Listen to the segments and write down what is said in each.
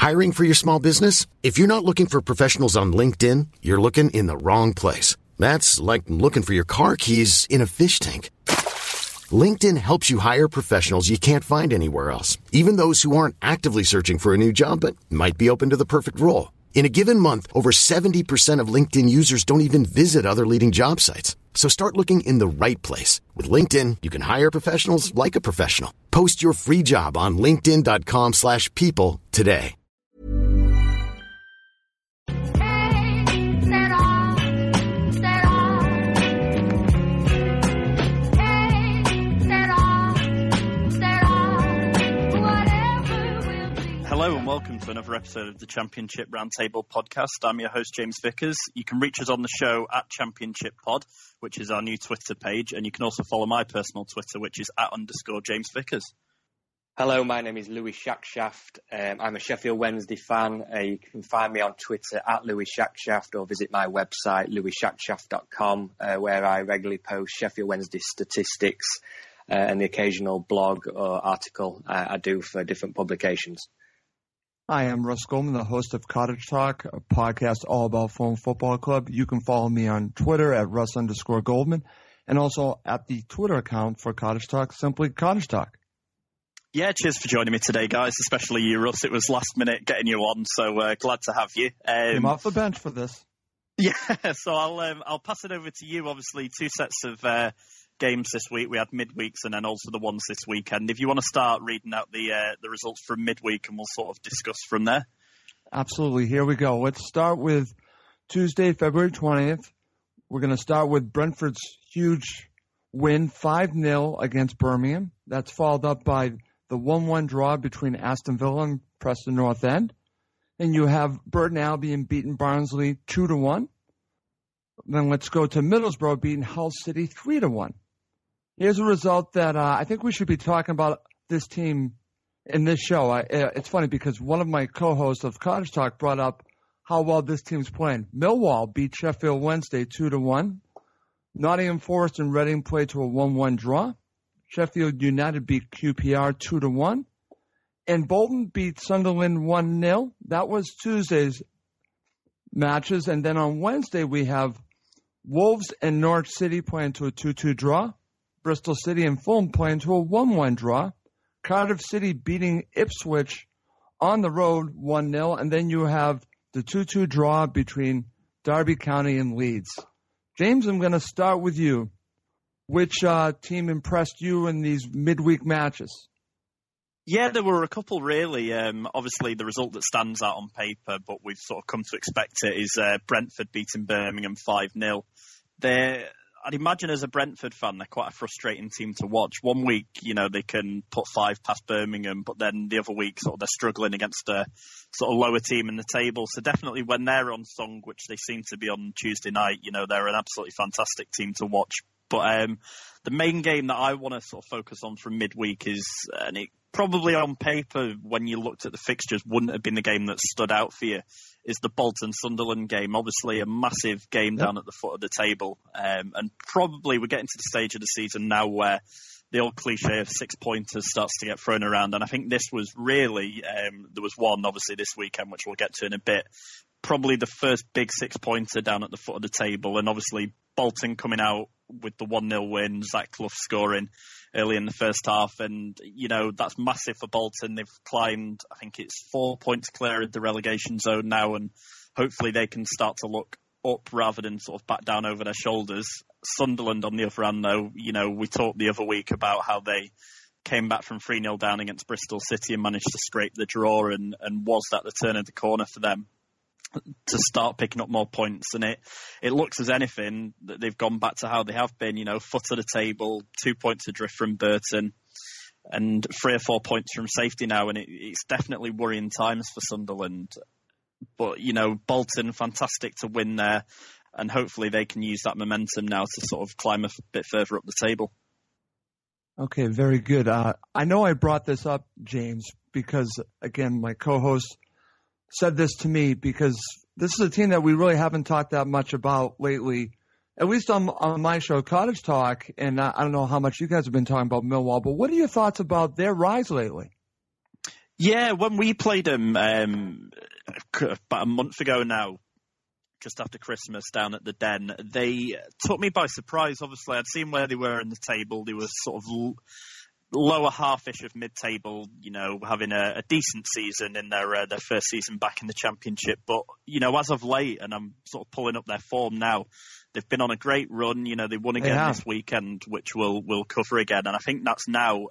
Hiring for your small business? If you're not looking for professionals on LinkedIn, you're looking in the wrong place. That's like looking for your car keys in a fish tank. LinkedIn helps you hire professionals you can't find anywhere else, even those who aren't actively searching for a new job but might be open to the perfect role. In a given month, over 70% of LinkedIn users don't even visit other leading job sites. So start looking in the right place. With LinkedIn, you can hire professionals like a professional. Post your free job on linkedin.com/people today. Hello and welcome to another episode of the Championship Roundtable podcast. I'm your host, James Vickers. You can reach us on the show at Championship Pod, which is our new Twitter page, and you can also follow my personal Twitter, which is @_James Vickers. Hello, my name is Louis Shackshaft. I'm a Sheffield Wednesday fan. You can find me on Twitter at Louis Shackshaft or visit my website, louisshackshaft.com, where I regularly post Sheffield Wednesday statistics and the occasional blog or article I do for different publications. Hi, I'm Russ Goldman, the host of Cottage Talk, a podcast all about Fulham Football Club. You can follow me on Twitter at Russ_Goldman and also at the Twitter account for Cottage Talk, simply Cottage Talk. Yeah, cheers for joining me today, guys, especially you, Russ. It was last minute getting you on, so glad to have you. Came off the bench for this. Yeah, so I'll pass it over to you. Obviously, two sets of games this week. We had midweeks and then also the ones this weekend. If you want to start reading out the results from midweek, and we'll sort of discuss from there. Absolutely. Here we go. Let's start with Tuesday, February 20th. We're going to start with Brentford's huge win, 5-0 against Birmingham. That's followed up by the 1-1 draw between Aston Villa and Preston North End. Then you have Burton Albion beating Barnsley 2-1. Then let's go to Middlesbrough beating Hull City 3-1. Here's a result that I think we should be talking about this team in this show. It's funny because one of my co-hosts of Cottage Talk brought up how well this team's playing. Millwall beat Sheffield Wednesday 2-1. Nottingham Forest and Reading played to a 1-1 draw. Sheffield United beat QPR 2-1. And Bolton beat Sunderland 1-0. That was Tuesday's matches. And then on Wednesday we have Wolves and Norwich City playing to a 2-2 draw. Bristol City and Fulham playing to a 1-1 draw. Cardiff City beating Ipswich on the road 1-0. And then you have the 2-2 draw between Derby County and Leeds. James, I'm going to start with you. Which team impressed you in these midweek matches? Yeah, there were a couple really. Obviously, the result that stands out on paper, but we've sort of come to expect it, is Brentford beating Birmingham 5-0. I'd imagine as a Brentford fan, they're quite a frustrating team to watch. One week, they can put 5 past Birmingham, but then the other week, sort of they're struggling against a sort of lower team in the table. So definitely when they're on song, which they seem to be on Tuesday night, they're an absolutely fantastic team to watch. But the main game that I want to sort of focus on from midweek is, and it probably on paper, when you looked at the fixtures, wouldn't have been the game that stood out for you, is the Bolton-Sunderland game. Obviously a massive game down at the foot of the table. And probably we're getting to the stage of the season now where the old cliche of 6-pointers starts to get thrown around. And I think this was really, there was one obviously this weekend, which we'll get to in a bit, probably the first big 6-pointer down at the foot of the table. And obviously Bolton coming out with the 1-0 win, Zach Clough scoring early in the first half. And, that's massive for Bolton. They've climbed, I think it's 4 points clear of the relegation zone now. And hopefully they can start to look up rather than sort of back down over their shoulders. Sunderland, on the other hand, though, we talked the other week about how they came back from 3-0 down against Bristol City and managed to scrape the draw. And was that the turn of the corner for them to start picking up more points? And it looks as anything that they've gone back to how they have been, foot of the table, 2 points adrift from Burton and 3 or 4 points from safety now. And it's definitely worrying times for Sunderland. But, Bolton, fantastic to win there. And hopefully they can use that momentum now to sort of climb a bit further up the table. Okay, very good. I know I brought this up, James, because, again, my co-host said this to me because this is a team that we really haven't talked that much about lately, at least on my show, Cottage Talk. And I don't know how much you guys have been talking about Millwall, but what are your thoughts about their rise lately? Yeah, when we played them about a month ago now, just after Christmas down at the Den, they took me by surprise. Obviously, I'd seen where they were in the table. They were sort of lower half-ish of mid-table, having a decent season in their first season back in the Championship. But, as of late, and I'm sort of pulling up their form now, they've been on a great run. They won again this weekend, which we'll cover again. And I think that's now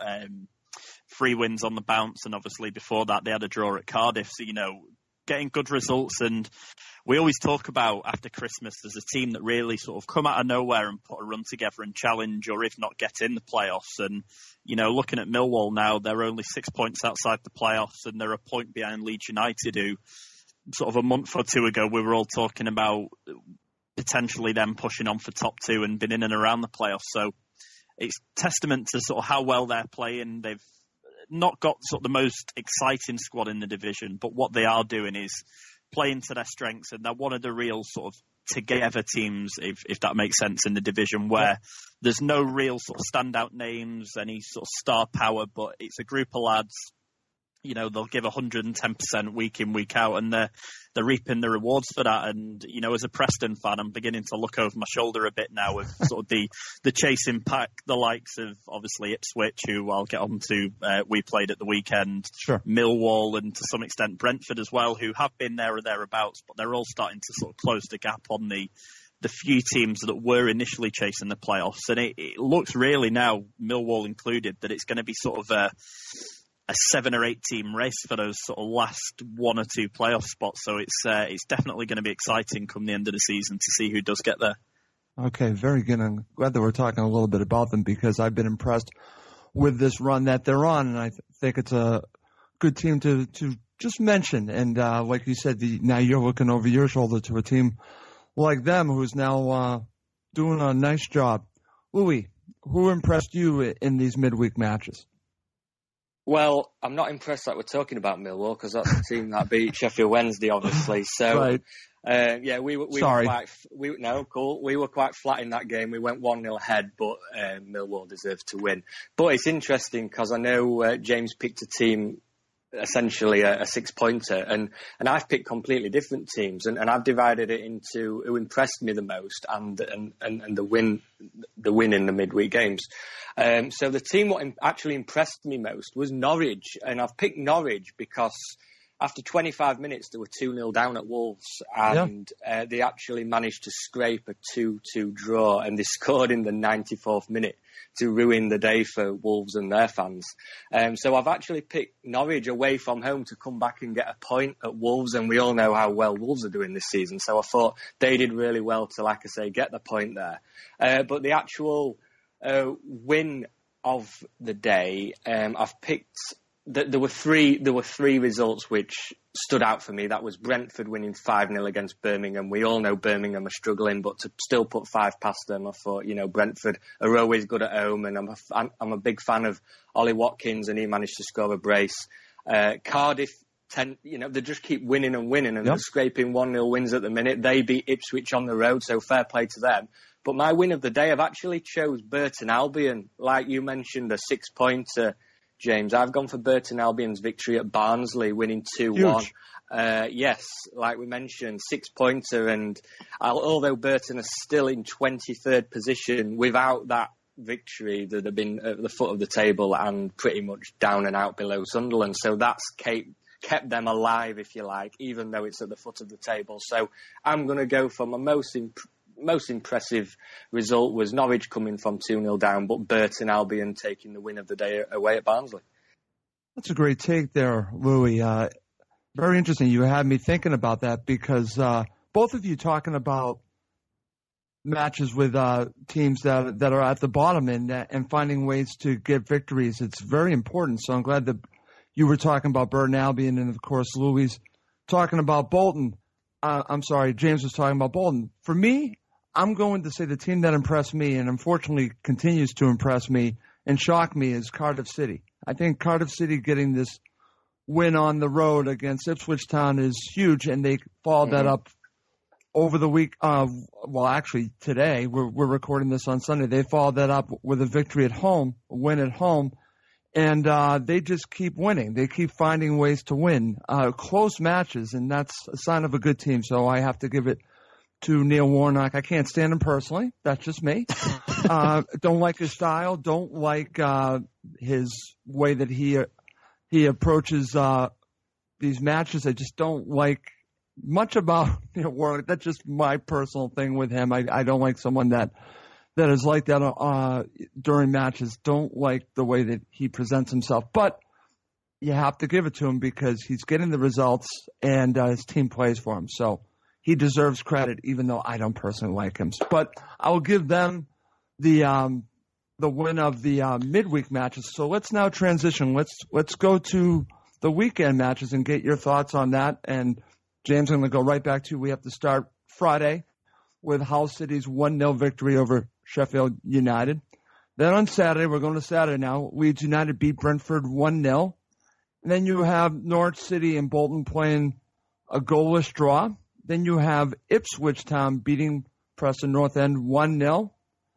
3 wins on the bounce. And obviously before that, they had a draw at Cardiff. So, getting good results. And we always talk about after Christmas, there's a team that really sort of come out of nowhere and put a run together and challenge, or if not get in the playoffs. And, looking at Millwall now, they're only 6 points outside the playoffs and they're a point behind Leeds United, who sort of a month or two ago, we were all talking about potentially them pushing on for top 2 and been in and around the playoffs. So it's testament to sort of how well they're playing. They've not got sort of the most exciting squad in the division, but what they are doing is playing to their strengths, and they're one of the real sort of together teams, if that makes sense, in the division, where there's no real sort of standout names, any sort of star power, but it's a group of lads. They'll give 110% week in, week out, and they're reaping the rewards for that. And, as a Preston fan, I'm beginning to look over my shoulder a bit now with sort of the chasing pack, the likes of, obviously, Ipswich, who I'll get on to, we played at the weekend, sure. Millwall, and to some extent Brentford as well, who have been there or thereabouts, but they're all starting to sort of close the gap on the few teams that were initially chasing the playoffs. And it looks really now, Millwall included, that it's going to be sort of a 7 or 8 team race for those sort of last 1 or 2 playoff spots. So it's definitely going to be exciting come the end of the season to see who does get there. Okay, very good. I'm glad that we're talking a little bit about them, because I've been impressed with this run that they're on, and I think it's a good team to just mention. And like you said, now you're looking over your shoulder to a team like them who's now doing a nice job. Louis, who impressed you in these midweek matches? Well, I'm not impressed that we're talking about Millwall, because that's the team that beat Sheffield Wednesday, obviously. So, right. We were quite flat in that game. We went 1-0 ahead, but Millwall deserved to win. But it's interesting because I know James picked a team, essentially a 6-pointer, and I've picked completely different teams, and I've divided it into who impressed me the most and the win in the midweek games. So the team what actually impressed me most was Norwich, and I've picked Norwich because after 25 minutes they were 2-0 down at Wolves, and they actually managed to scrape a 2-2 draw, and they scored in the 94th minute to ruin the day for Wolves and their fans. So I've actually picked Norwich away from home to come back and get a point at Wolves, and we all know how well Wolves are doing this season. So I thought they did really well to, like I say, get the point there. But the actual win of the day, I've picked... There were three results which stood out for me. That was Brentford winning 5-0 against Birmingham. We all know Birmingham are struggling, but to still put 5 past them, I thought, Brentford are always good at home, and I'm a big fan of Ollie Watkins, and he managed to score a brace. Cardiff, they just keep winning and winning, and they're scraping 1-0 wins at the minute. They beat Ipswich on the road, so fair play to them. But my win of the day, I've actually chose Burton Albion. Like you mentioned, a 6-pointer, James. I've gone for Burton Albion's victory at Barnsley, winning 2-1. Yes, like we mentioned, 6-pointer, and although Burton are still in 23rd position, without that victory, they'd have been at the foot of the table and pretty much down and out below Sunderland. So that's kept them alive, if you like, even though it's at the foot of the table. So I'm going to go for my most impressive result was Norwich coming from 2-0 down, but Burton Albion taking the win of the day away at Barnsley. That's a great take there, Louis. Very interesting. You had me thinking about that because both of you talking about matches with teams that are at the bottom and finding ways to get victories. It's very important. So I'm glad that you were talking about Burton Albion, and of course Louis talking about Bolton. James was talking about Bolton. For me, I'm going to say the team that impressed me and unfortunately continues to impress me and shock me is Cardiff City. I think Cardiff City getting this win on the road against Ipswich Town is huge, and they followed that up over the week. Actually today, we're recording this on Sunday. They followed that up with a victory at home, a win at home, And they just keep winning. They keep finding ways to win. Close matches, and that's a sign of a good team. So I have to give it to Neil Warnock. I can't stand him personally. That's just me. Don't like his style. Don't like his way that he approaches these matches. I just don't like much about Warnock. That's just my personal thing with him. I don't like someone that is like that during matches. Don't like the way that he presents himself. But you have to give it to him because he's getting the results and his team plays for him. So he deserves credit, even though I don't personally like him. But I will give them the win of the midweek matches. So let's now transition. Let's go to the weekend matches and get your thoughts on that. And James, I'm going to go right back to you. We have to start Friday with Hull City's 1-0 victory over Sheffield United. Then on Saturday, we're going to Saturday now, Leeds United beat Brentford 1-0. And then you have Norwich City and Bolton playing a goalless draw. Then you have Ipswich Town beating Preston North End 1-0.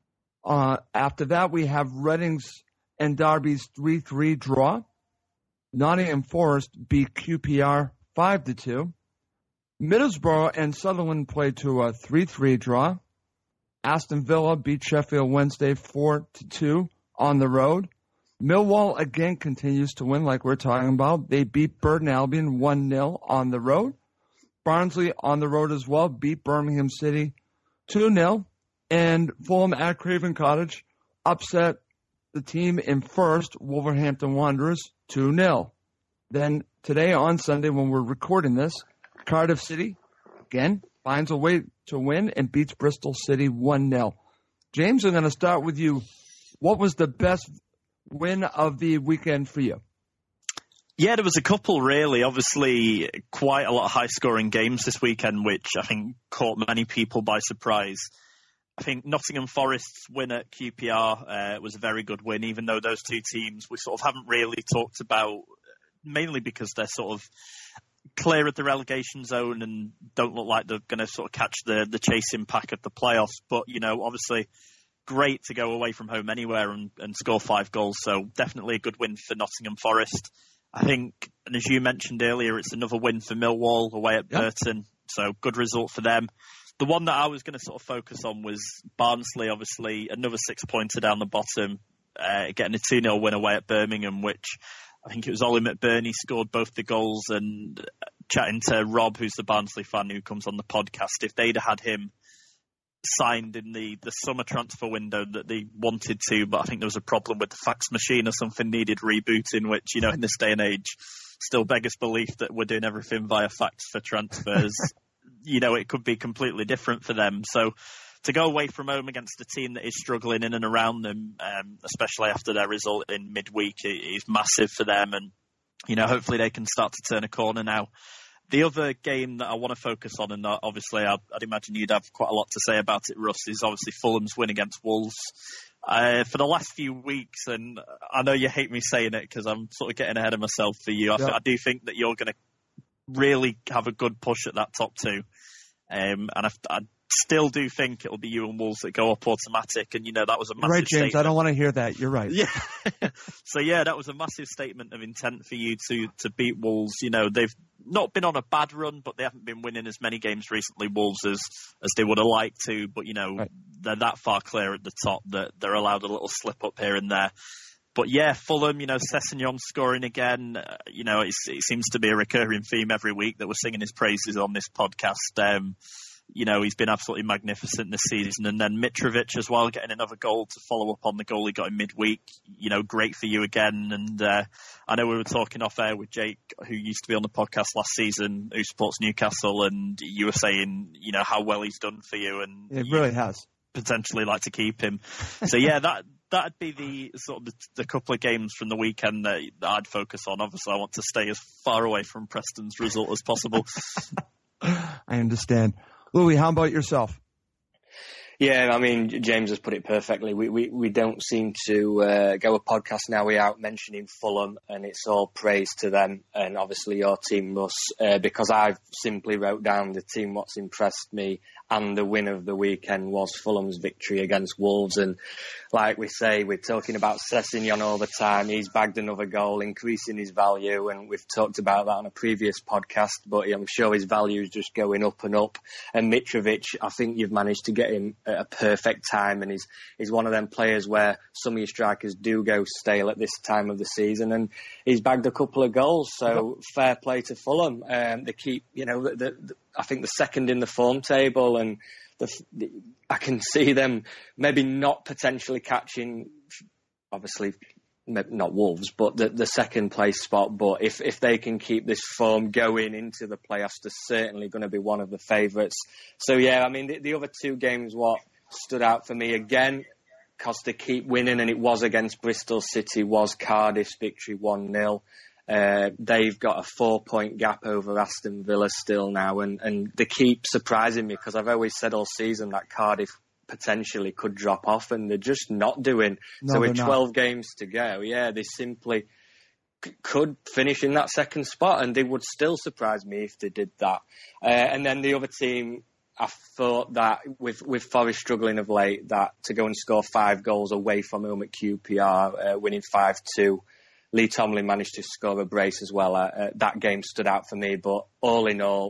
After that, we have Reading's and Derby's 3-3 draw. Nottingham Forest beat QPR 5-2. Middlesbrough and Sunderland played to a 3-3 draw. Aston Villa beat Sheffield Wednesday 4-2 on the road. Millwall again continues to win like we're talking about. They beat Burton Albion 1-0 on the road. Barnsley on the road as well beat Birmingham City 2-0. And Fulham at Craven Cottage upset the team in first, Wolverhampton Wanderers 2-0. Then today on Sunday when we're recording this, Cardiff City again finds a way to win and beats Bristol City 1-0. James, I'm going to start with you. What was the best win of the weekend for you? Yeah, there was a couple really. Obviously, quite a lot of high-scoring games this weekend, which I think caught many people by surprise. I think Nottingham Forest's win at QPR was a very good win, even though those two teams we sort of haven't really talked about, mainly because they're sort of clear of the relegation zone and don't look like they're going to sort of catch the chasing pack of the playoffs. But, obviously great to go away from home anywhere and score 5 goals. So definitely a good win for Nottingham Forest. I think, and as you mentioned earlier, it's another win for Millwall away at Burton. So good result for them. The one that I was going to sort of focus on was Barnsley, obviously, another 6-pointer down the bottom, getting a 2-0 win away at Birmingham, which I think it was Ollie McBurney scored both the goals. And chatting to Rob, who's the Barnsley fan who comes on the podcast, if they'd had him signed in the summer transfer window that they wanted to, but I think there was a problem with the fax machine or something needed rebooting, which, in this day and age, still beggars belief that we're doing everything via fax for transfers. It could be completely different for them. So to go away from home against a team that is struggling in and around them, especially after their result in midweek, is massive for them. And, hopefully they can start to turn a corner now. The other game that I want to focus on, and obviously I'd imagine you'd have quite a lot to say about it, Russ, is obviously Fulham's win against Wolves. For the last few weeks, and I know you hate me saying it because I'm sort of getting ahead of myself for you, I do think that you're going to really have a good push at that top two. And I still do think it'll be you and Wolves that go up automatic. And, that was a massive right, James, statement. I don't want to hear that. You're right. Yeah. So, that was a massive statement of intent for you to beat Wolves. They've not been on a bad run, but they haven't been winning as many games recently, Wolves, as they would have liked to. But, right. They're that far clear at the top that they're allowed a little slip up here and there. But yeah, Fulham, Sessegnon scoring again. It seems to be a recurring theme every week that we're singing his praises on this podcast. He's been absolutely magnificent this season. And then Mitrovic as well, getting another goal to follow up on the goal he got in midweek. Great for you again. And I know we were talking off air with Jake, who used to be on the podcast last season, who supports Newcastle, and you were saying, how well he's done for you. And it really has. Potentially like to keep him. So yeah, that'd be the sort of the couple of games from the weekend that I'd focus on. Obviously, I want to stay as far away from Preston's result as possible. I understand. Louis, how about yourself? Yeah, I mean, James has put it perfectly. We don't seem to go a podcast now without mentioning Fulham, and it's all praise to them, and obviously your team must, because I've simply wrote down the team what's impressed me, and the win of the weekend was Fulham's victory against Wolves. And like we say, we're talking about Sessegnon all the time. He's bagged another goal, increasing his value, and we've talked about that on a previous podcast, but I'm sure his value is just going up and up. And Mitrovic, I think you've managed to get him at a perfect time, and he's one of them players where some of your strikers do go stale at this time of the season, and he's bagged a couple of goals, so fair play to Fulham. They keep, I think the second in the form table, and I can see them maybe not potentially catching, obviously not Wolves, but the second place spot. But if they can keep this form going into the playoffs, they're certainly going to be one of the favourites. So yeah, I mean the other two games, what stood out for me again, because they keep winning, and it was against Bristol City, was Cardiff's victory 1-0. They've got a 4-point gap over Aston Villa still now, and they keep surprising me, because I've always said all season that Cardiff potentially could drop off, and they're just not doing. No, so with 12 games to go, they simply could finish in that second spot, and they would still surprise me if they did that. And then the other team, I thought that with Forest struggling of late, that to go and score 5 goals away from home at QPR, winning 5-2, Lee Tomlin managed to score a brace as well. That game stood out for me, but all in all,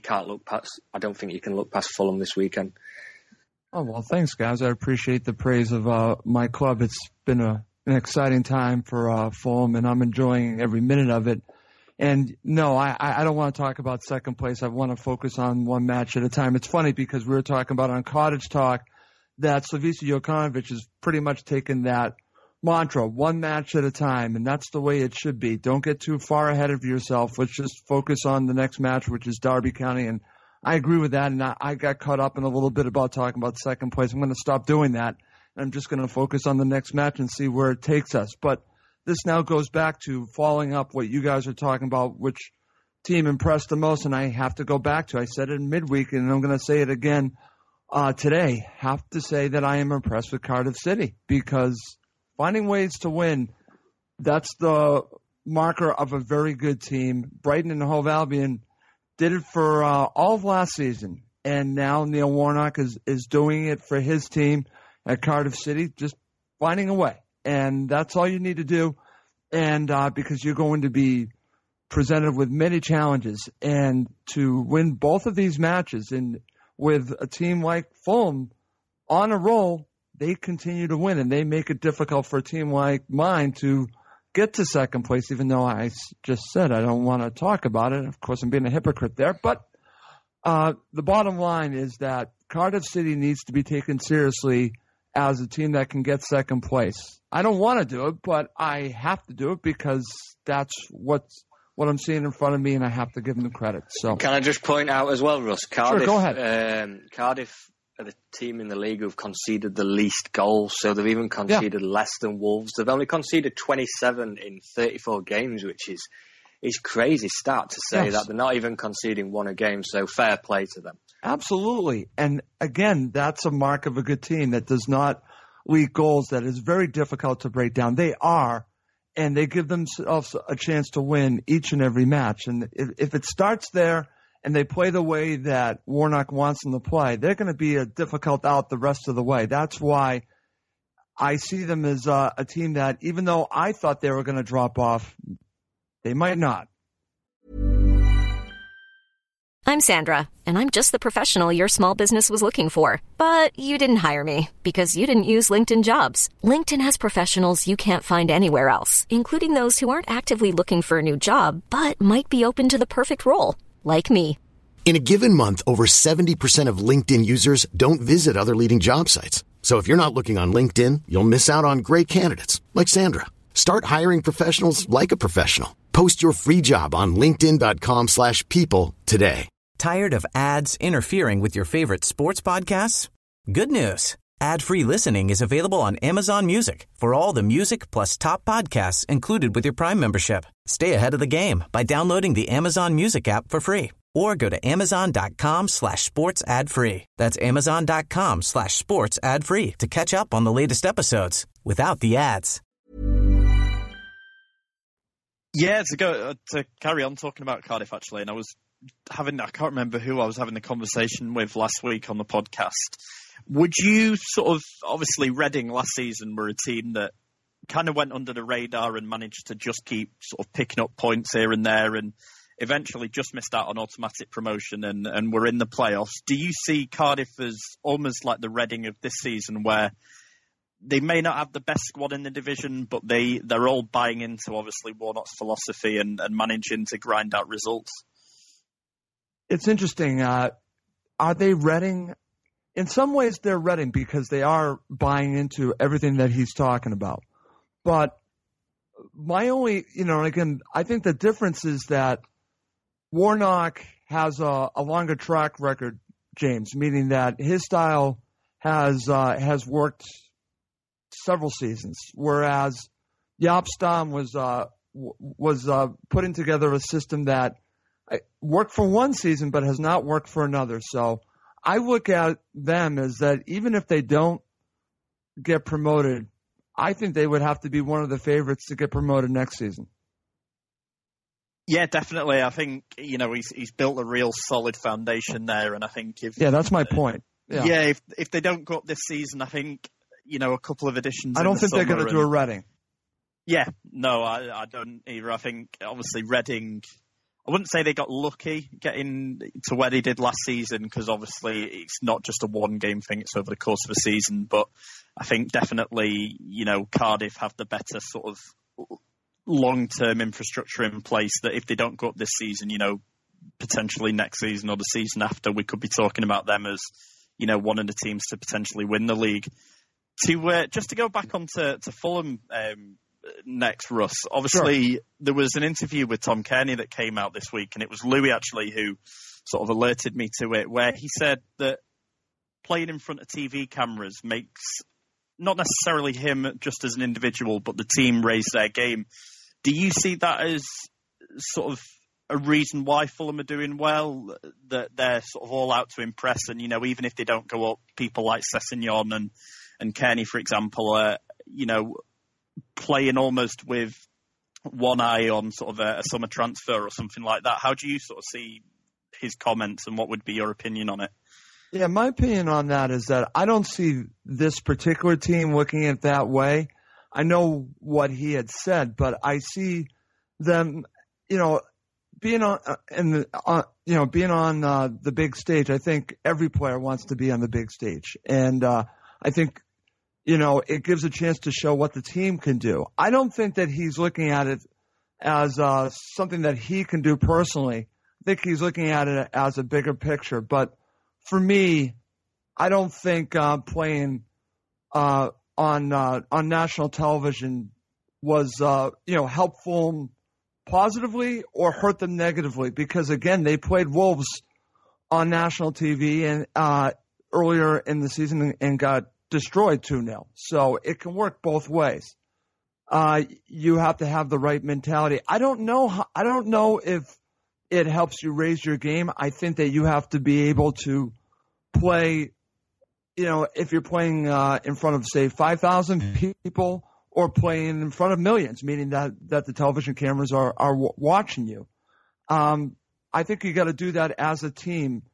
I don't think you can look past Fulham this weekend. Oh, well, thanks, guys. I appreciate the praise of my club. It's been an exciting time for Fulham, and I'm enjoying every minute of it. And no, I don't want to talk about second place. I want to focus on one match at a time. It's funny because we were talking about on Cottage Talk that Slavisa Jokanovic has pretty much taken that mantra, one match at a time, and that's the way it should be. Don't get too far ahead of yourself. Let's just focus on the next match, which is Derby County, and I agree with that, and I got caught up in a little bit about talking about second place. I'm going to stop doing that, and I'm just going to focus on the next match and see where it takes us. But this now goes back to following up what you guys are talking about, which team impressed the most, and I have to go back to, I said it in midweek, and I'm going to say it again today, have to say that I am impressed with Cardiff City, because finding ways to win, that's the marker of a very good team. Brighton and Hove Albion did it for all of last season, and now Neil Warnock is doing it for his team at Cardiff City, just finding a way. And that's all you need to do, and because you're going to be presented with many challenges, and to win both of these matches, and with a team like Fulham on a roll, they continue to win, and they make it difficult for a team like mine to get to second place, even though I just said I don't want to talk about it. Of course, I'm being a hypocrite there. But the bottom line is that Cardiff City needs to be taken seriously as a team that can get second place. I don't want to do it, but I have to do it because that's what I'm seeing in front of me, and I have to give them the credit. So, can I just point out as well, Russ? Cardiff, sure, go ahead. Cardiff are the team in the league who've conceded the least goals, so they've even conceded less than Wolves. They've only conceded 27 in 34 games, which is crazy stat to say that they're not even conceding one a game, so fair play to them. Absolutely. And again, that's a mark of a good team that does not leak goals, that is very difficult to break down. They are, and they give themselves a chance to win each and every match. And if it starts there and they play the way that Warnock wants them to play, they're going to be a difficult out the rest of the way. That's why I see them as a team that, even though I thought they were going to drop off, they might not. I'm Sandra, and I'm just the professional your small business was looking for. But you didn't hire me because you didn't use LinkedIn Jobs. LinkedIn has professionals you can't find anywhere else, including those who aren't actively looking for a new job, but might be open to the perfect role, like me. In a given month, over 70% of LinkedIn users don't visit other leading job sites. So if you're not looking on LinkedIn, you'll miss out on great candidates like Sandra. Start hiring professionals like a professional. Post your free job on linkedin.com/people today. Tired of ads interfering with your favorite sports podcasts? Good news. Ad-free listening is available on Amazon Music for all the music plus top podcasts included with your Prime membership. Stay ahead of the game by downloading the Amazon Music app for free or go to amazon.com/sports ad free. That's amazon.com/sports ad free to catch up on the latest episodes without the ads. Yeah, to carry on talking about Cardiff, actually, and I can't remember who I was having the conversation with last week on the podcast. Would you obviously Reading last season were a team that kind of went under the radar and managed to just keep sort of picking up points here and there and eventually just missed out on automatic promotion and were in the playoffs. Do you see Cardiff as almost like the Reading of this season, where they may not have the best squad in the division, but they're all buying into, obviously, Warnock's philosophy and managing to grind out results? It's interesting. Are they Reading? In some ways, they're Reading because they are buying into everything that he's talking about. But my only, again, I think the difference is that Warnock has a longer track record, James, meaning that his style has worked several seasons, whereas Jaap Stam was putting together a system that worked for one season but has not worked for another. So I look at them as that even if they don't get promoted, I think they would have to be one of the favorites to get promoted next season. Yeah, definitely. I think, he's built a real solid foundation there, and I think that's my point. Yeah, if they don't go up this season, I think, a couple of additions. I don't think they're going to do a Reading. Yeah, no, I don't either. I think, obviously, Reading, I wouldn't say they got lucky getting to where they did last season, because obviously it's not just a one-game thing, it's over the course of a season. But I think definitely, Cardiff have the better sort of long-term infrastructure in place that if they don't go up this season, potentially next season or the season after, we could be talking about them as, one of the teams to potentially win the league. Just to go back onto Fulham next, Russ, obviously there was an interview with Tom Kearney that came out this week, and it was Louis actually who sort of alerted me to it, where he said that playing in front of TV cameras makes not necessarily him just as an individual, but the team raise their game. Do you see that as sort of a reason why Fulham are doing well, that they're sort of all out to impress, and, even if they don't go up, people like Sessegnon and Kearney, for example, are, playing almost with one eye on sort of a summer transfer or something like that? How do you sort of see his comments, and what would be your opinion on it? Yeah, my opinion on that is that I don't see this particular team looking at it that way. I know what he had said, but I see them, being on being on the big stage. I think every player wants to be on the big stage, and I think it gives a chance to show what the team can do. I don't think that he's looking at it as something that he can do personally. I think he's looking at it as a bigger picture. But for me, I don't think playing on national television was helpful positively or hurt them negatively, because again, they played Wolves on national TV and earlier in the season and got destroyed 2-0. So it can work both ways. You have to have the right mentality. I don't know if it helps you raise your game. I think that you have to be able to play, if you're playing in front of, say, 5,000 people or playing in front of millions, meaning that the television cameras are watching you. I think you got to do that as a team.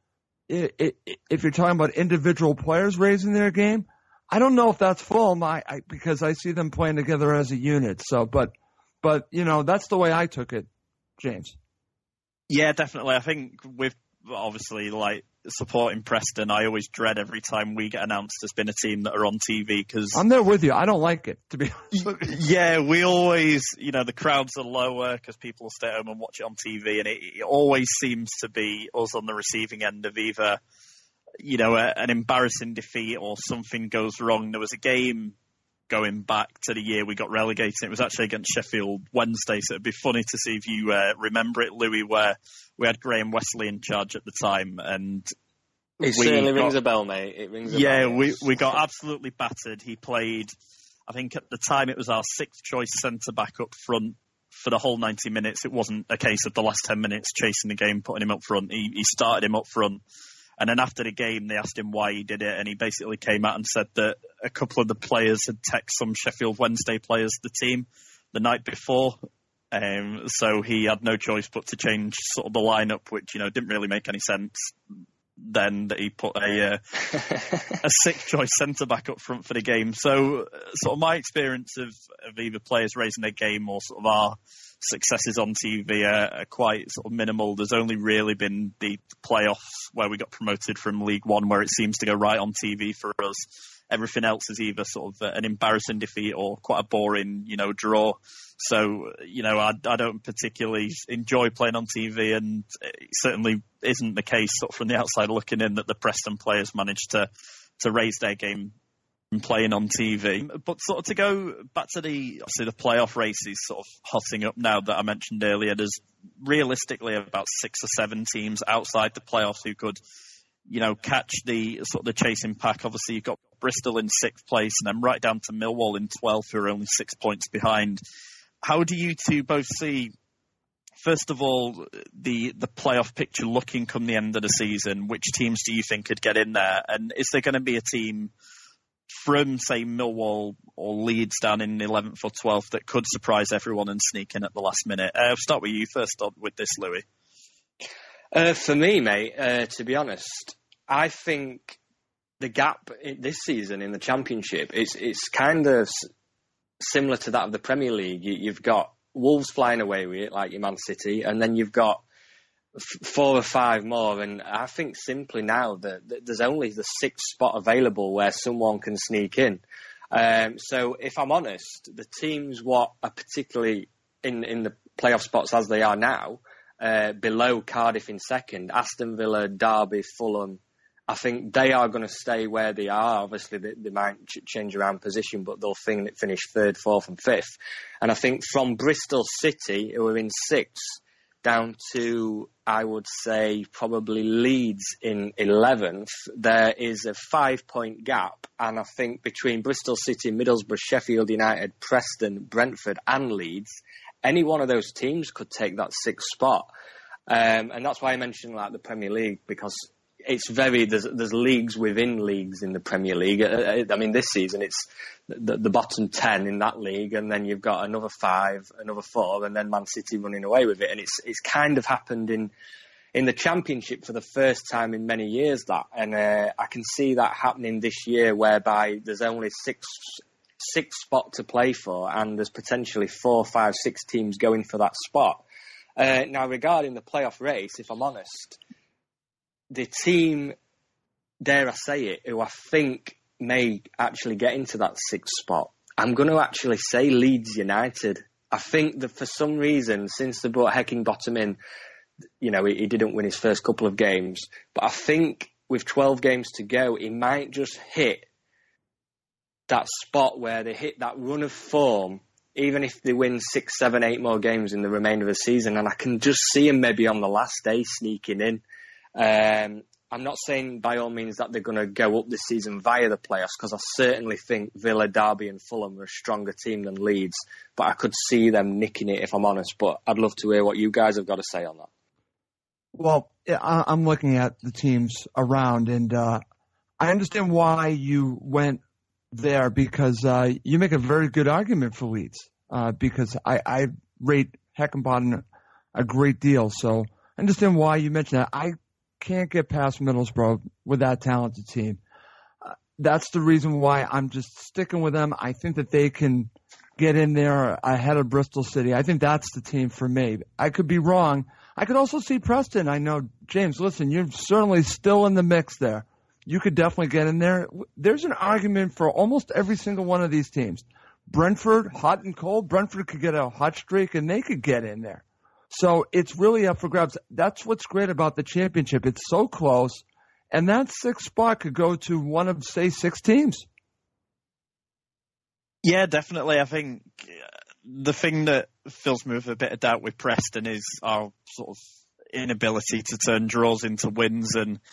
If you're talking about individual players raising their game, I don't know if that's Fulham, because I see them playing together as a unit. So, but that's the way I took it, James. Yeah, definitely. I think with obviously supporting Preston, I always dread every time we get announced as being a team that are on TV, because I'm there with you. I don't like it, to be honest. Yeah, we always, the crowds are lower because people stay at home and watch it on TV, and it always seems to be us on the receiving end of either, an embarrassing defeat or something goes wrong. There was a game going back to the year we got relegated. It was actually against Sheffield Wednesday, so it'd be funny to see if you remember it, Louis, where we had Graham Wesley in charge at the time, and it certainly rings a bell, mate. It rings a bell. Yeah, we got absolutely battered. He played, I think at the time it was our 6th choice centre back up front for the whole 90 minutes, it wasn't a case of the last 10 minutes chasing the game, putting him up front. He started him up front. And then after the game, they asked him why he did it. And he basically came out and said that a couple of the players had texted some Sheffield Wednesday players the team the night before. So he had no choice but to change sort of the lineup, which, didn't really make any sense. Then that he put a sixth choice centre back up front for the game. So sort of my experience of either players raising their game or sort of our successes on TV are quite sort of minimal. There's only really been the playoffs where we got promoted from League One, where it seems to go right on TV for us. Everything else is either sort of an embarrassing defeat or quite a boring, draw. So, I don't particularly enjoy playing on TV, and it certainly isn't the case sort of from the outside looking in that the Preston players managed to raise their game from playing on TV. But sort of to go back to the playoff races sort of hotting up now that I mentioned earlier, there's realistically about 6 or 7 teams outside the playoffs who could, catch the sort of the chasing pack. Obviously, you've got Bristol in 6th place and then right down to Millwall in 12th, who are only 6 points behind. How do you two both see, first of all, the playoff picture looking come the end of the season? Which teams do you think could get in there? And is there going to be a team from, say, Millwall or Leeds down in 11th or 12th that could surprise everyone and sneak in at the last minute? I'll start with you first with this, Louis. For me, mate, to be honest, I think the gap this season in the Championship it's kind of similar to that of the Premier League. You've got Wolves flying away with it, like your Man City, and then you've got 4 or 5 more. And I think simply now that there's only the 6th spot available where someone can sneak in. So if I'm honest, the teams what are particularly in the playoff spots as they are now, below Cardiff in 2nd, Aston Villa, Derby, Fulham, I think they are going to stay where they are. Obviously, they might change around position, but they'll finish 3rd, 4th and 5th. And I think from Bristol City, who are in 6th, down to, I would say, probably Leeds in 11th, there is a 5-point gap. And I think between Bristol City, Middlesbrough, Sheffield United, Preston, Brentford and Leeds, any one of those teams could take that 6th spot. And that's why I mentioned like the Premier League, because it's there's leagues within leagues in the Premier League. I mean, this season it's the bottom 10 in that league, and then you've got another 5, another 4, and then Man City running away with it. And it's kind of happened in the Championship for the first time in many years, that. And I can see that happening this year, whereby there's only 6 spot to play for, and there's potentially 4, 5, 6 teams going for that spot. Now, regarding the playoff race, if I'm honest, the team, dare I say it, who I think may actually get into that 6th spot, I'm going to actually say Leeds United. I think that for some reason, since they brought Heckingbottom in, he didn't win his first couple of games. But I think with 12 games to go, he might just hit that spot where they hit that run of form, even if they win 6, 7, 8 more games in the remainder of the season. And I can just see him maybe on the last day sneaking in. I'm not saying by all means that they're going to go up this season via the playoffs, because I certainly think Villa, Derby and Fulham are a stronger team than Leeds, but I could see them nicking it if I'm honest. But I'd love to hear what you guys have got to say on that. Well, I'm looking at the teams around, and I understand why you went there, because you make a very good argument for Leeds, because I rate Heckingbottom a great deal. So I understand why you mentioned that. I can't get past Middlesbrough with that talented team. That's the reason why I'm just sticking with them. I think that they can get in there ahead of Bristol City. I think that's the team for me. I could be wrong. I could also see Preston. I know, James, listen, you're certainly still in the mix there. You could definitely get in there. There's an argument for almost every single one of these teams. Brentford, hot and cold. Brentford could get a hot streak, and they could get in there. So it's really up for grabs. That's what's great about the Championship. It's so close, and that 6th spot could go to one of, say, 6 teams. Yeah, definitely. I think the thing that fills me with a bit of doubt with Preston is our sort of inability to turn draws into wins. And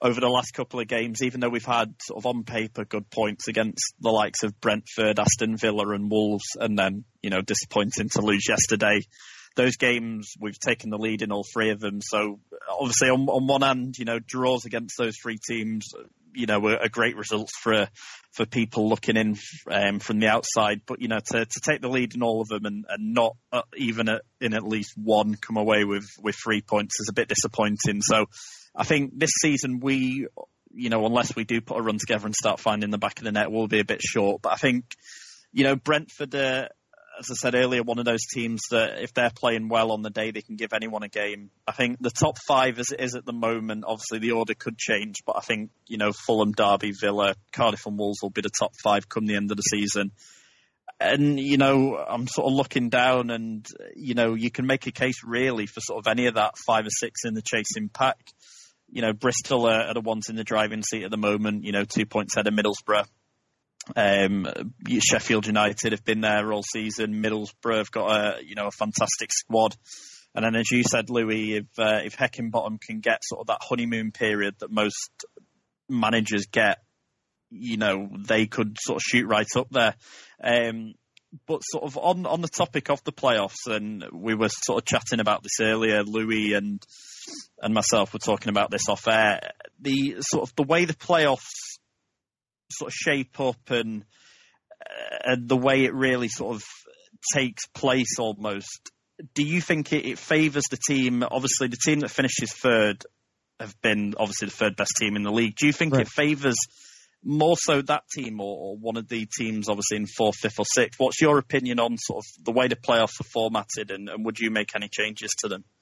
over the last couple of games, even though we've had sort of on paper good points against the likes of Brentford, Aston Villa and Wolves, and then, disappointing to lose yesterday. Those games, we've taken the lead in all three of them. So obviously on one hand, draws against those three teams, are great results for people looking in from the outside. But, to take the lead in all of them and not even in at least one come away with 3 points is a bit disappointing. So I think this season we, unless we do put a run together and start finding the back of the net, we'll be a bit short. But I think, Brentford, as I said earlier, one of those teams that if they're playing well on the day, they can give anyone a game. I think the top five as it is at the moment, obviously the order could change, but I think, Fulham, Derby, Villa, Cardiff and Wolves will be the top five come the end of the season. And, I'm sort of looking down and, you can make a case really for sort of any of that 5 or 6 in the chasing pack. Bristol are the ones in the driving seat at the moment, 2 points ahead of Middlesbrough. Sheffield United have been there all season. Middlesbrough have got a fantastic squad. And then, as you said, Louis, if Heckingbottom can get sort of that honeymoon period that most managers get, they could sort of shoot right up there. But sort of on the topic of the playoffs, and we were sort of chatting about this earlier, Louis and myself were talking about this off air. The way the playoffs sort of shape up and the way it really sort of takes place almost, do you think it favours the team? Obviously, the team that finishes third have been obviously the third best team in the league. Do you think it favours more so that team or one of the teams obviously in 4th, 5th or 6th? What's your opinion on sort of the way the playoffs are formatted and would you make any changes to them?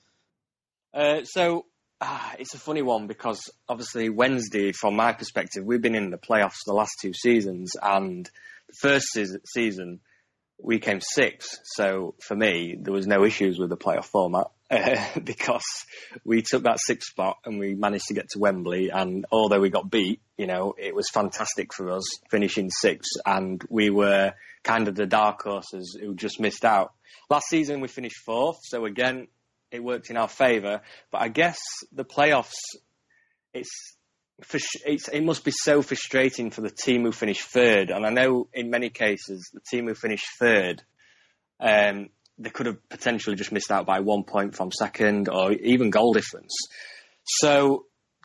It's a funny one because obviously Wednesday, from my perspective, we've been in the playoffs the last 2 seasons, and the first season we came 6th. So for me, there was no issues with the playoff format because we took that 6th spot and we managed to get to Wembley. And although we got beat, it was fantastic for us finishing 6th, and we were kind of the dark horses who just missed out. Last season we finished 4th, so again, it worked in our favour, but I guess the playoffs, it must be so frustrating for the team who finished 3rd. And I know in many cases, the team who finished 3rd, they could have potentially just missed out by 1 point from 2nd or even goal difference. So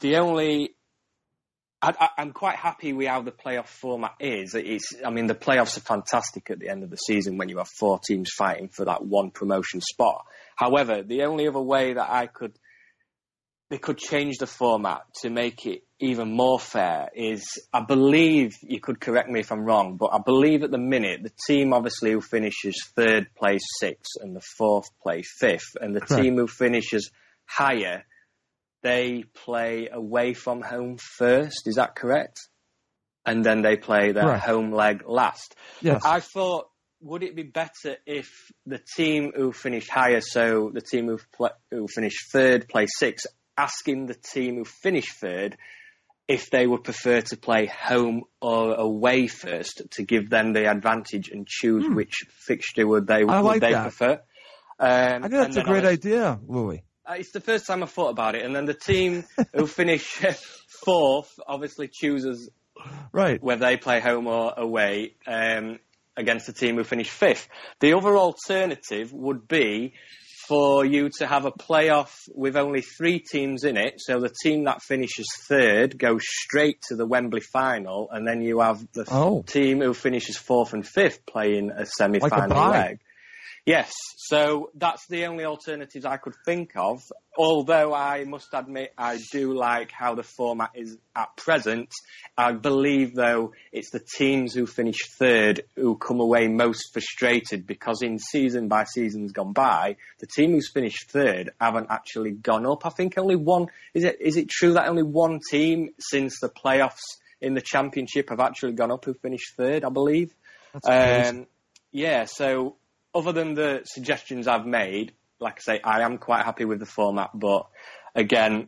I'm quite happy with how the playoff format is. The playoffs are fantastic at the end of the season when you have 4 teams fighting for that one promotion spot. However, the only other way that they could change the format to make it even more fair is, I believe, you could correct me if I'm wrong, but I believe at the minute, the team obviously who finishes 3rd plays 6th and the 4th plays 5th, and the team who finishes higher, they play away from home first. Is that correct? And then they play their home leg last. Yes. I thought, would it be better if the team who finished higher, so the team who finished 3rd play 6th, asking the team who finished 3rd if they would prefer to play home or away first to give them the advantage and choose which fixture would they prefer? I think that's a great idea, Louis. It's the first time I thought about it. And then the team who finish 4th obviously chooses whether they play home or away against the team who finished 5th. The other alternative would be for you to have a playoff with only 3 teams in it. So the team that finishes 3rd goes straight to the Wembley final, and then you have the team who finishes 4th and 5th playing a semi-final leg. Yes, so that's the only alternatives I could think of, although I must admit I do like how the format is at present. I believe, though, it's the teams who finish 3rd who come away most frustrated, because in season by seasons gone by, the team who's finished 3rd haven't actually gone up. I think only one, is it true that only one team since the playoffs in the Championship have actually gone up who finished 3rd, I believe? That's crazy. Yeah, so other than the suggestions I've made, like I say, I am quite happy with the format. But again,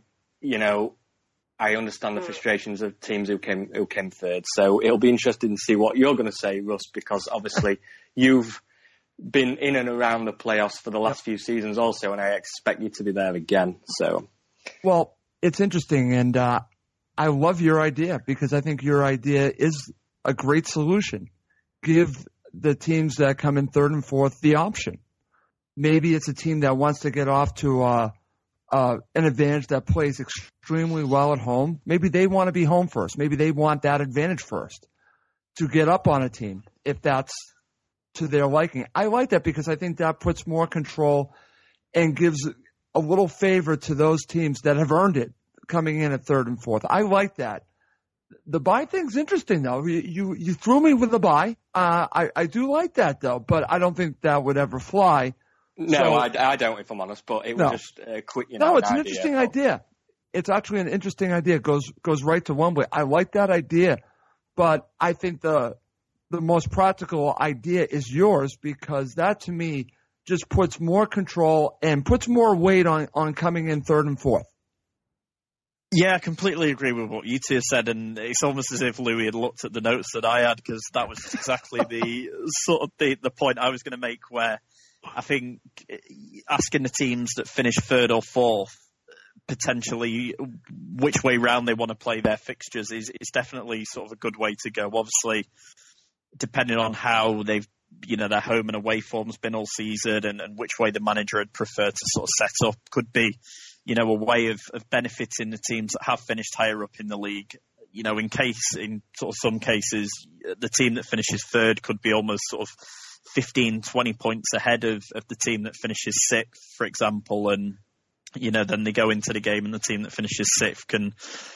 I understand the frustrations of teams who came 3rd. So it'll be interesting to see what you're going to say, Russ, because obviously you've been in and around the playoffs for the last few seasons also, and I expect you to be there again. So, well, it's interesting, and I love your idea because I think your idea is a great solution. Give the teams that come in third and fourth the option. Maybe it's a team that wants to get off to an advantage that plays extremely well at home. Maybe they want to be home first. Maybe they want that advantage first to get up on a team if that's to their liking. I like that because I think that puts more control and gives a little favor to those teams that have earned it coming in at third and fourth. I like that. The bye thing's interesting, though. You threw me with the bye. I do like that, though, but I don't think that would ever fly. No, so, I don't, if I'm honest, but it was just a quick, No, it's an interesting idea. It's actually an interesting idea. It goes right to Wembley. I like that idea, but I think the most practical idea is yours because that, to me, just puts more control and puts more weight on coming in third and fourth. Yeah, I completely agree with what you two said, and it's almost as if Louis had looked at the notes that I had because that was exactly the sort of the point I was going to make, where I think asking the teams that finish third or fourth potentially which way round they want to play their fixtures is definitely sort of a good way to go. Obviously, depending on how they've, their home and away form's been all season and which way the manager would prefer to sort of set up could be, a way of benefiting the teams that have finished higher up in the league. In sort of some cases, the team that finishes third could be almost sort of 15, 20 points ahead of the team that finishes sixth, for example. And, then they go into the game and the team that finishes sixth can,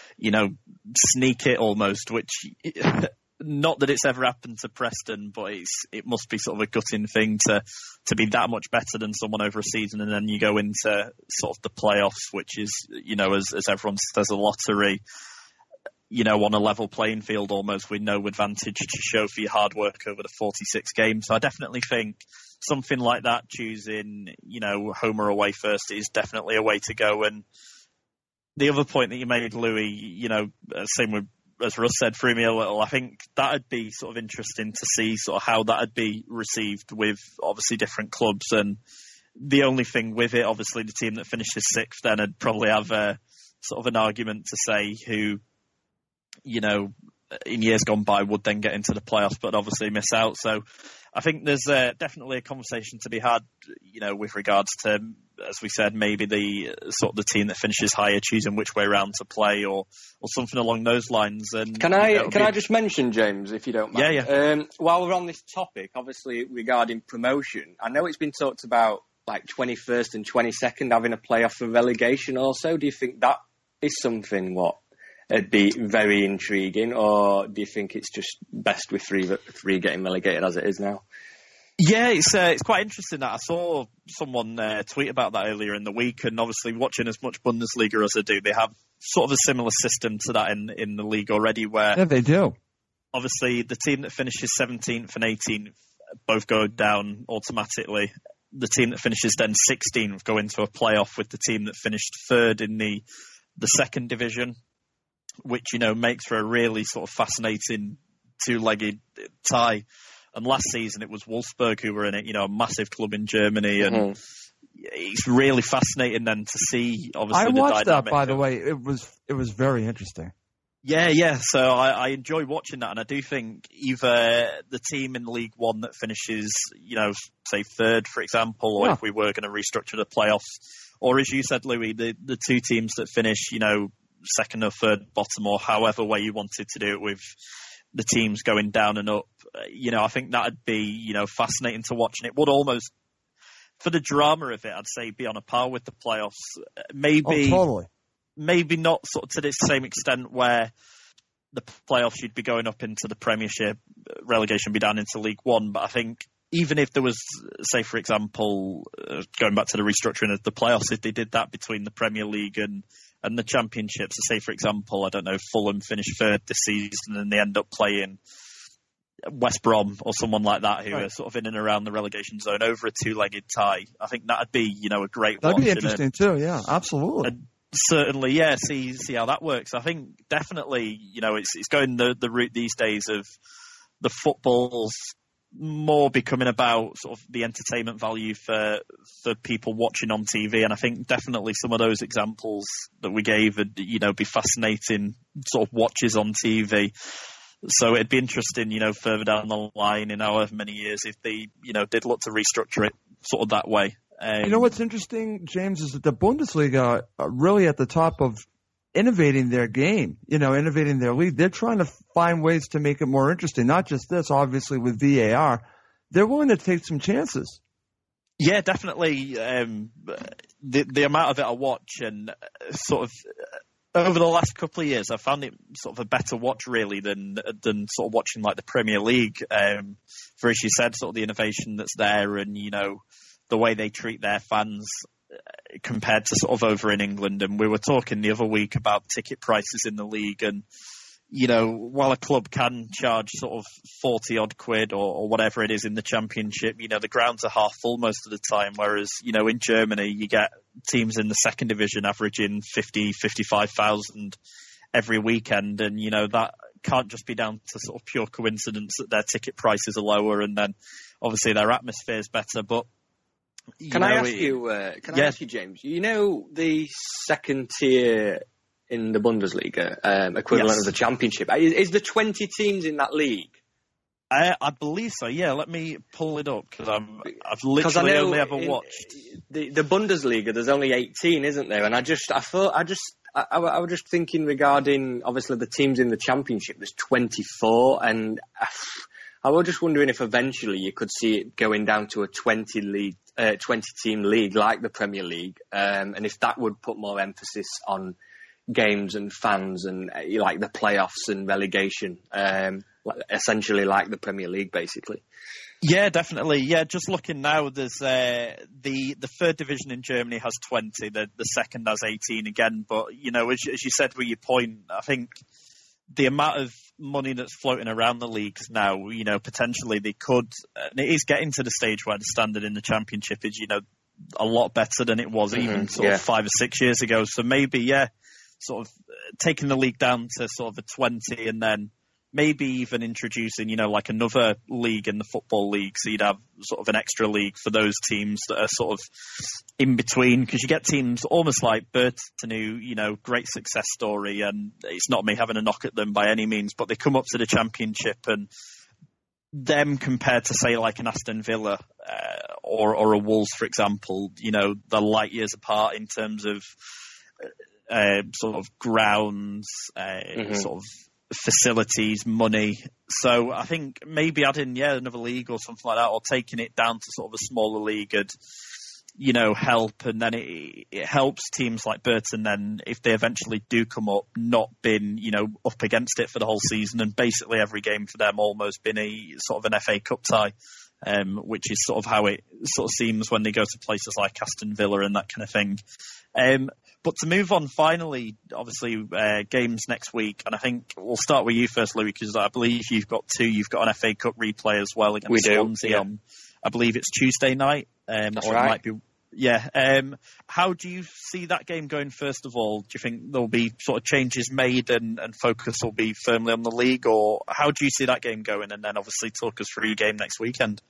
sneak it almost, which not that it's ever happened to Preston, but it must be sort of a gutting thing to be that much better than someone over a season. And then you go into sort of the playoffs, which is, as everyone says, a lottery, on a level playing field almost with no advantage to show for your hard work over the 46 games. So I definitely think something like that, choosing, home or away first, is definitely a way to go. And the other point that you made, Louis, same with, as Russ said, threw me a little. I think that'd be sort of interesting to see sort of how that'd be received with obviously different clubs. And the only thing with it, obviously the team that finishes sixth then would probably have a sort of an argument to say who, in years gone by would then get into the playoffs, but obviously miss out. So I think there's definitely a conversation to be had, with regards to, as we said, maybe the sort of the team that finishes higher choosing which way round to play or something along those lines. And can I just mention, James, if you don't mind? Yeah. While we're on this topic, obviously regarding promotion, I know it's been talked about like 21st and 22nd having a playoff for relegation also. Do you think that is something it'd be very intriguing, or do you think it's just best with three getting relegated as it is now? Yeah, it's quite interesting that I saw someone tweet about that earlier in the week, and obviously watching as much Bundesliga as I do, they have sort of a similar system to that in the league already, where yeah, they do. Obviously, the team that finishes 17th and 18th both go down automatically. The team that finishes then 16th go into a playoff with the team that finished third in the second division, which, makes for a really sort of fascinating two-legged tie. And last season it was Wolfsburg who were in it, a massive club in Germany. And it's really fascinating then to see, obviously, I watched the dynamic. That, by the way. It was very interesting. Yeah. So I enjoy watching that. And I do think either the team in League One that finishes, say third, for example, or if we were going to restructure the playoffs, or as you said, Louis, the two teams that finish, second or third bottom, or however way you wanted to do it with the teams going down and up, I think that'd be, fascinating to watch. And it would almost, for the drama of it, I'd say be on a par with the playoffs. Maybe, totally. Maybe not sort of to the same extent where the playoffs you'd be going up into the Premiership, relegation be down into League One. But I think even if there was, say, for example, going back to the restructuring of the playoffs, if they did that between the Premier League and the Championships, so say, for example, I don't know, Fulham finish third this season and they end up playing West Brom or someone like that who are sort of in and around the relegation zone over a two-legged tie, I think that'd be, a great watch. That'd be interesting too, yeah, absolutely. And certainly, yeah, see how that works. I think definitely, it's going the route these days of the football's more becoming about sort of the entertainment value for people watching on TV. And I think definitely some of those examples that we gave would, be fascinating sort of watches on TV. So it'd be interesting, further down the line in however many years if they, did look to restructure it sort of that way. What's interesting, James, is that the Bundesliga are really at the top of innovating their game, innovating their league. They're trying to find ways to make it more interesting. Not just this, obviously, with VAR. They're willing to take some chances. Yeah, definitely. The amount of it I watch and sort of over the last couple of years, I found it sort of a better watch really than sort of watching like the Premier League. For as you said, sort of the innovation that's there and, the way they treat their fans compared to sort of over in England. And we were talking the other week about ticket prices in the league and, while a club can charge sort of 40 odd quid or whatever it is in the Championship, the grounds are half full most of the time. Whereas, in Germany, you get teams in the second division averaging 50, 55,000 every weekend. And, that can't just be down to sort of pure coincidence that their ticket prices are lower and then obviously their atmosphere is better. But Can I ask you, James? The second tier in the Bundesliga, equivalent of the Championship, is there 20 teams in that league? I believe so. Yeah, let me pull it up because I've literally only ever watched the Bundesliga. There's only 18, isn't there? And I was just thinking regarding obviously the teams in the Championship. There's 24, and I was just wondering if eventually you could see it going down to a 20-team league like the Premier League, and if that would put more emphasis on games and fans and like the playoffs and relegation, essentially like the Premier League, basically. Yeah, definitely. Yeah, just looking now, there's the third division in Germany has 20, the second has 18 again. But as you said with your point, I think the amount of money that's floating around the leagues now, potentially they could, and it is getting to the stage where the standard in the Championship is, a lot better than it was even sort of 5 or 6 years ago. So maybe, sort of taking the league down to sort of a 20 and then maybe even introducing, like another league in the Football League. So you'd have sort of an extra league for those teams that are sort of in between, because you get teams almost like Burton who, great success story, and it's not me having a knock at them by any means, but they come up to the Championship and them compared to say like an Aston Villa or a Wolves, for example, they're light years apart in terms of sort of grounds, sort of facilities, money. So I think maybe adding another league or something like that, or taking it down to sort of a smaller league would help, and then it helps teams like Burton then if they eventually do come up not been up against it for the whole season, and basically every game for them almost been a sort of an FA Cup tie, which is sort of how it sort of seems when they go to places like Aston Villa and that kind of thing. But to move on, finally, obviously, games next week. And I think we'll start with you first, Louis, because I believe you've got two. You've got an FA Cup replay as well against Swansea on, I believe it's Tuesday night. That's or right. It might be, yeah. How do you see that game going, first of all? Do you think there'll be sort of changes made and focus will be firmly on the league? Or how do you see that game going? And then obviously talk us through your game next weekend.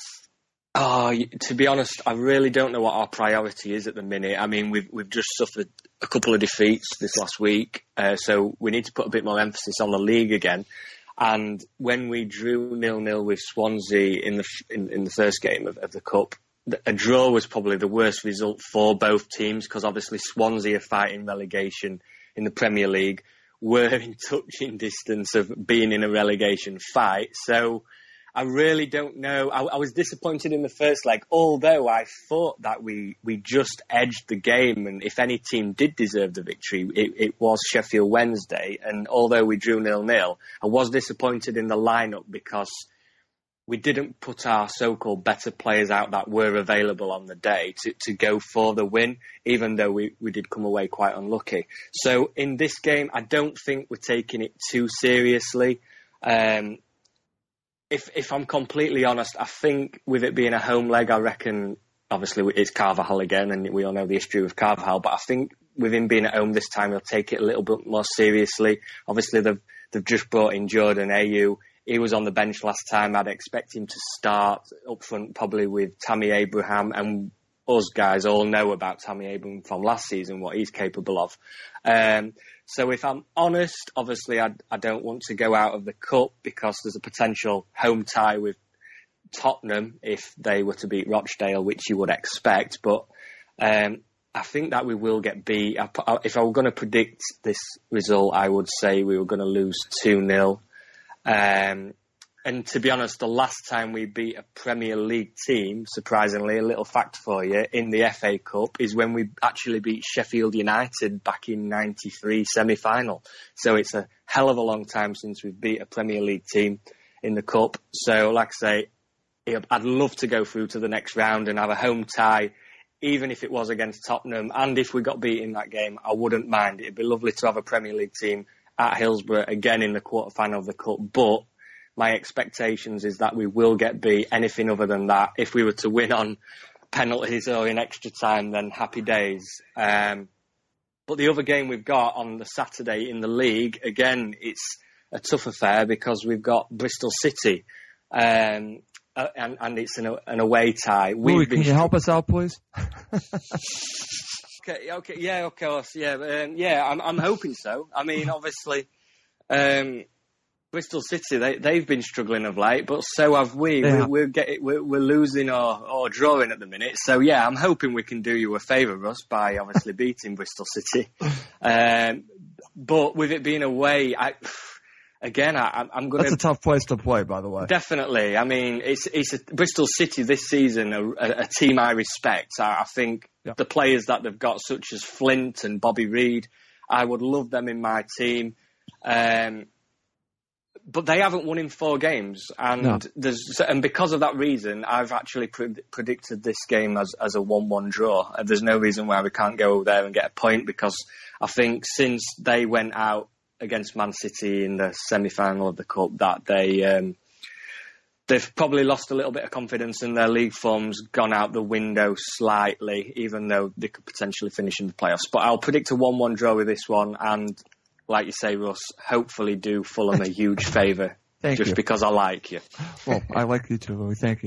To be honest, I really don't know what our priority is at the minute. I mean, we've just suffered a couple of defeats this last week, so we need to put a bit more emphasis on the league again. And when we drew 0-0 with Swansea in the first game of the Cup, a draw was probably the worst result for both teams, because obviously Swansea are fighting relegation in the Premier League. We're in touching distance of being in a relegation fight, so I really don't know. I was disappointed in the first leg, although I thought that we just edged the game, and if any team did deserve the victory, it was Sheffield Wednesday. And although we drew 0-0, I was disappointed in the lineup because we didn't put our so-called better players out that were available on the day to go for the win, even though we did come away quite unlucky. So in this game, I don't think we're taking it too seriously. If I'm completely honest, I think with it being a home leg, I reckon, obviously it's Carvajal again, and we all know the history with Carvajal, but I think with him being at home this time, he'll take it a little bit more seriously. Obviously, they've just brought in Jordan Ayew He was on the bench last time. I'd expect him to start up front, probably with Tammy Abraham, and us guys all know about Tammy Abraham from last season, what he's capable of. So if I'm honest, obviously I don't want to go out of the cup because there's a potential home tie with Tottenham if they were to beat Rochdale, which you would expect. But I think that we will get beat. If I were going to predict this result, I would say we were going to lose 2-0. And to be honest, the last time we beat a Premier League team, surprisingly, a little fact for you, in the FA Cup is when we actually beat Sheffield United back in '93 semi-final. So it's a hell of a long time since we've beat a Premier League team in the Cup. So like I say, I'd love to go through to the next round and have a home tie, even if it was against Tottenham. And if we got beat in that game, I wouldn't mind. It'd be lovely to have a Premier League team at Hillsborough again in the quarter-final of the Cup. But my expectations is that we will get beat. Anything other than that, if we were to win on penalties or in extra time, then happy days. But the other game we've got on the Saturday in the league, again, it's a tough affair because we've got Bristol City, and it's an away tie. Louis, can you help us out, please? Okay, yeah, of course, yeah, I'm hoping so. I mean, obviously, Bristol City, they've been struggling of late, but so have we. Yeah. We're losing or drawing at the minute. So yeah, I'm hoping we can do you a favour, Russ, by obviously beating Bristol City. But with it being away, I'm going to. That's a tough place to play, by the way. Definitely. I mean, it's Bristol City this season, a team I respect. I think the players that they've got, such as Flint and Bobby Reid, I would love them in my team. But they haven't won in 4 games, and and because of that reason, I've actually predicted this game as a 1-1 draw. There's no reason why we can't go there and get a point, because I think since they went out against Man City in the semi-final of the Cup, that they've probably lost a little bit of confidence, and their league form's gone out the window slightly, even though they could potentially finish in the playoffs. But I'll predict a 1-1 draw with this one, and like you say, Russ, hopefully do Fulham a huge favour. Just because I like you. Well, I like you too, Louis. Thank you.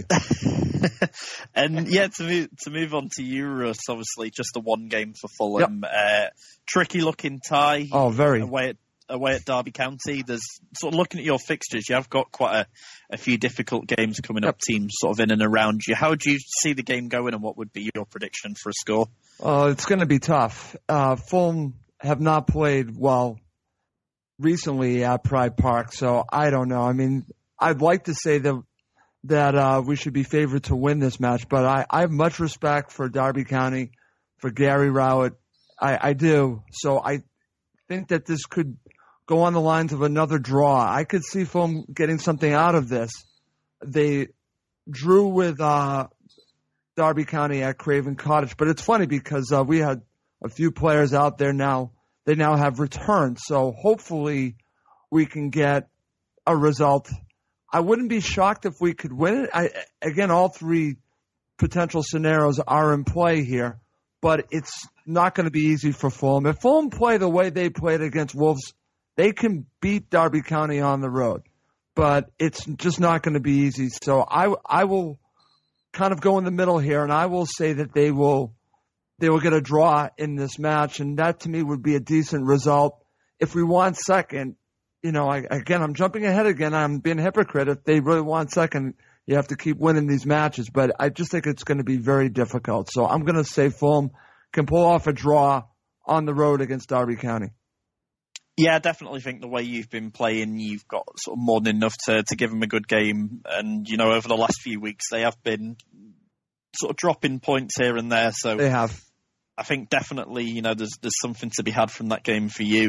And yeah, to move on to you, Russ, obviously just a 1 game for Fulham. Yep. Tricky looking tie. Oh, very. Away at Derby County. There's sort of looking at your fixtures, you have got quite a few difficult games coming up, teams sort of in and around you. How do you see the game going, and what would be your prediction for a score? It's going to be tough. Fulham have not played well recently at Pride Park, so I don't know. I mean, I'd like to say that we should be favored to win this match, but I have much respect for Derby County, for Gary Rowett. I do. So I think that this could go on the lines of another draw. I could see Fulham getting something out of this. They drew with Derby County at Craven Cottage, but it's funny because we had a few players out there now. They now have returned, so hopefully we can get a result. I wouldn't be shocked if we could win it. Again, all 3 potential scenarios are in play here, but it's not going to be easy for Fulham. If Fulham play the way they played against Wolves, they can beat Derby County on the road, but it's just not going to be easy. So I will kind of go in the middle here, and I will say that they will get a draw in this match, and that to me would be a decent result. If we want second, I'm jumping ahead again. I'm being a hypocrite. If they really want second, you have to keep winning these matches, but I just think it's going to be very difficult. So I'm going to say Fulham can pull off a draw on the road against Derby County. Yeah, I definitely think the way you've been playing, you've got sort of more than enough to give them a good game. And, over the last few weeks, they have been sort of dropping points here and there. So they have. I think definitely, there's something to be had from that game for you.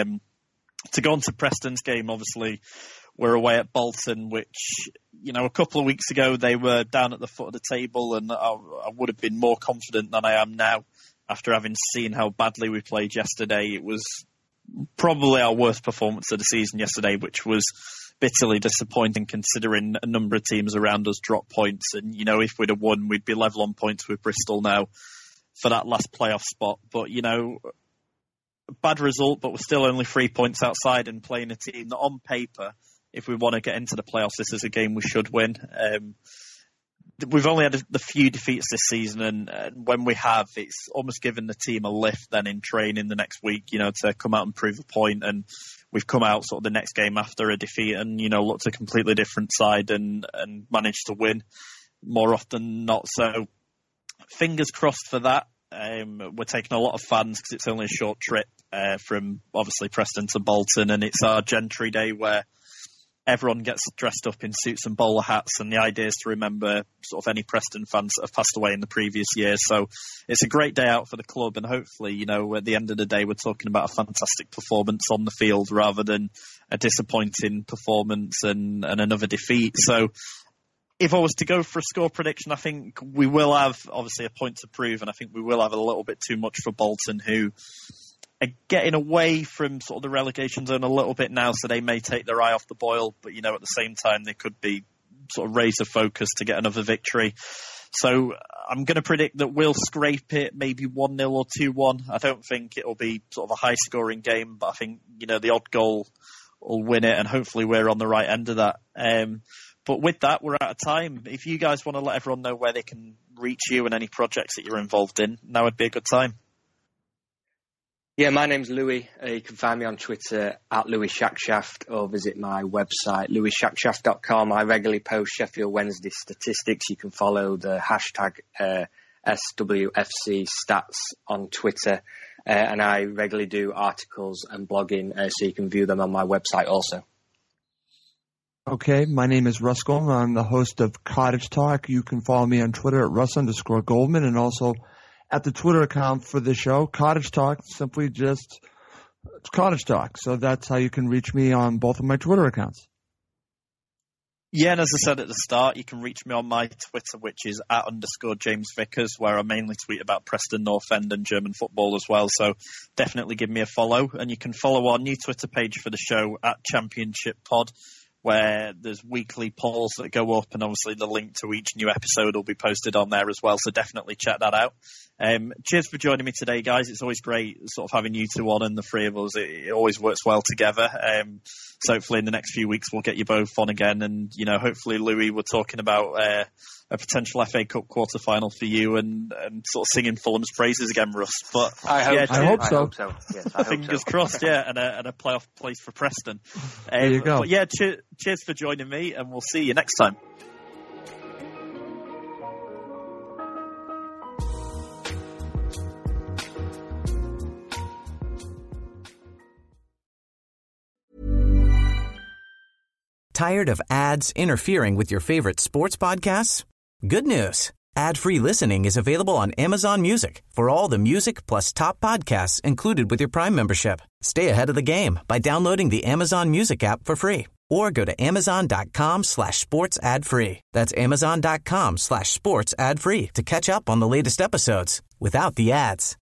To go on to Preston's game, obviously, we're away at Bolton, which, a couple of weeks ago they were down at the foot of the table, and I would have been more confident than I am now after having seen how badly we played yesterday. It was probably our worst performance of the season yesterday, which was bitterly disappointing considering a number of teams around us dropped points. And, if we'd have won, we'd be level on points with Bristol now for that last playoff spot. But, bad result, but we're still only 3 points outside and playing a team that on paper if we want to get into the playoffs, this is a game we should win. We've only had a few defeats this season, and when we have, it's almost given the team a lift then in training the next week, to come out and prove a point. And we've come out sort of the next game after a defeat and, looked a completely different side and managed to win more often than not. So fingers crossed for that. We're taking a lot of fans because it's only a short trip from obviously Preston to Bolton, and it's our Gentry Day where everyone gets dressed up in suits and bowler hats, and the idea is to remember sort of any Preston fans that have passed away in the previous year. So it's a great day out for the club, and hopefully, at the end of the day, we're talking about a fantastic performance on the field rather than a disappointing performance and another defeat. So if I was to go for a score prediction, I think we will have obviously a point to prove, and I think we will have a little bit too much for Bolton, who are getting away from sort of the relegation zone a little bit now, so they may take their eye off the boil, but at the same time they could be sort of razor focused to get another victory. So I'm going to predict that we'll scrape it, maybe 1-0 or 2-1. I don't think it'll be sort of a high scoring game, but I think the odd goal will win it, and hopefully we're on the right end of that. But with that, we're out of time. If you guys want to let everyone know where they can reach you and any projects that you're involved in, now would be a good time. Yeah, my name's Louis. You can find me on Twitter at Louis Shackshaft, or visit my website, louisshackshaft.com. I regularly post Sheffield Wednesday statistics. You can follow the hashtag SWFC stats on Twitter. And I regularly do articles and blogging, so you can view them on my website also. Okay, my name is Russ Goldman. I'm the host of Cottage Talk. You can follow me on Twitter at Russ_Goldman, and also at the Twitter account for the show, Cottage Talk, simply just Cottage Talk. So that's how you can reach me on both of my Twitter accounts. Yeah, and as I said at the start, you can reach me on my Twitter, which is @_James Vickers, where I mainly tweet about Preston North End and German football as well. So definitely give me a follow. And you can follow our new Twitter page for the show @ChampionshipPod, where there's weekly polls that go up, and obviously the link to each new episode will be posted on there as well, so definitely check that out. Cheers for joining me today, guys. It's always great sort of having you two on, and the three of us, it always works well together. So hopefully in the next few weeks we'll get you both on again, and hopefully, Louis, we're talking about a potential FA Cup quarter-final for you, and sort of singing Fulham's praises again, Russ. But I hope so. Yes, I hope fingers crossed, yeah, and a playoff place for Preston. There you go. But yeah, cheers for joining me, and we'll see you next time. Tired of ads interfering with your favorite sports podcasts? Good news. Ad-free listening is available on Amazon Music for all the music plus top podcasts included with your Prime membership. Stay ahead of the game by downloading the Amazon Music app for free, or go to amazon.com/sports ad-free. That's amazon.com/sports ad-free to catch up on the latest episodes without the ads.